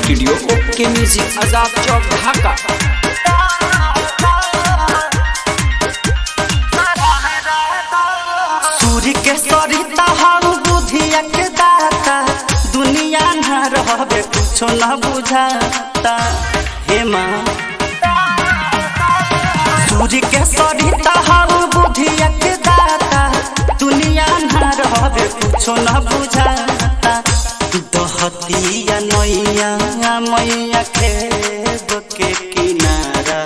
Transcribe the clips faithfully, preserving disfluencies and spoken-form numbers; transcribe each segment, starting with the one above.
Studio okay music Azad Chowk ढाका। सूर्य के सरिता हम बुधिया के दाता, दुनिया न रहबे कुछो न बुझाता। हे माँ सूर्य के सरिता हम बुधिया के दाता, दुनिया न रहबे कुछो न बुझाता। दहतिया नैया मैया खेद के किनारा,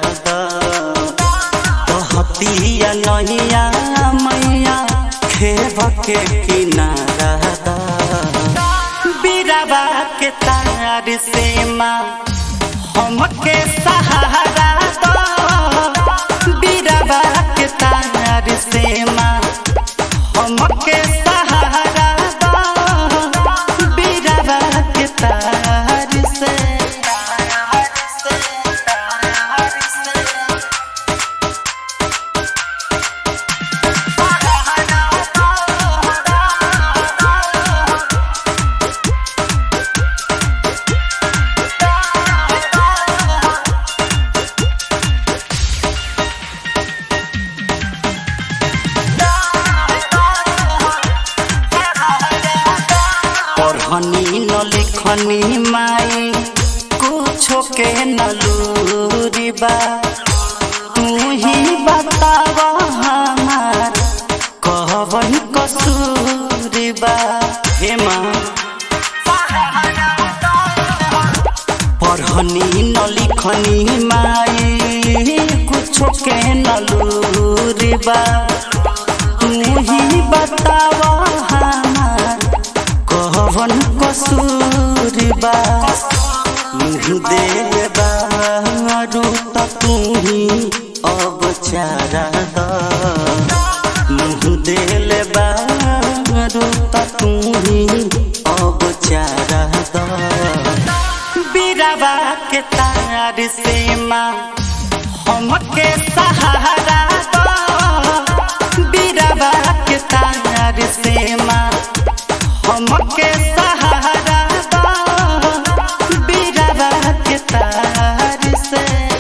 दहतिया नैया मैया खेब के किनारा। बीराबा के तार से माँ हमके सहारा दो, बीराबा के तार से माँ हमके सहारा दो, बीराबा के तार से। पढ़नी न लिखनी माई कुछो के न लूरिबा, तू ही बताव हमार कहवन कसूरिबा। हे माँ पढ़नी न लिखनी माई कुछो के न लूरिबा, तू ही बताव हमार कहवन कसूरिबा। मुँह देबा रूता तू ही अब चारा द, मुँह देबा रूता तू ही अब चारा द। बीराबा के तार से माँ हमके सहारा दो, बीराबा के तार से माँ हमके सहारा दो, बीराबा के तार से।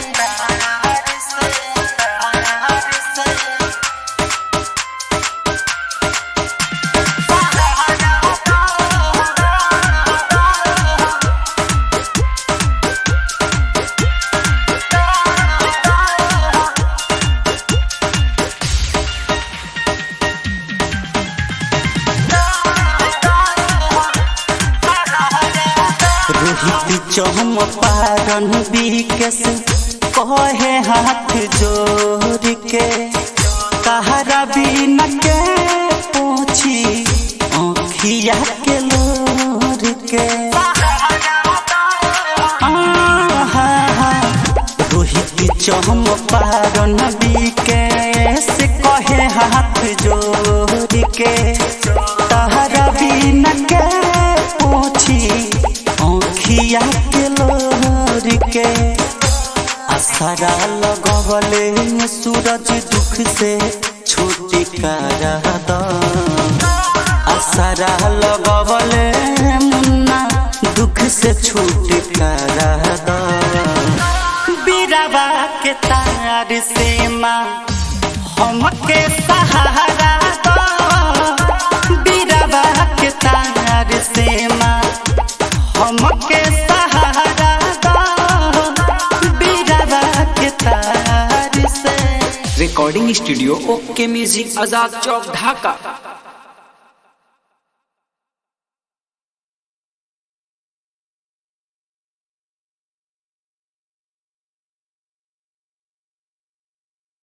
रोहित चौपारण बिकेश कहे हाथ जोड़ के, कहरा बिन के पूछी आँखिया के लोर के। रोहित चौपारण बिकेश कहे हाथ जोड़ के, कहरा बिन के पूछी आँखिया के लोर के। असरा लगवले सूरज दुख से छुटकारा द, असरा लगवले मुन्ना दुख से छुटकारा द। बीराबा के तार से माँ हमके सहारा दो, बीराबा के तार से माँ हमके सहारा दो, बीराबा के तार से। Recording studio okay music Azad Chowk ढाका।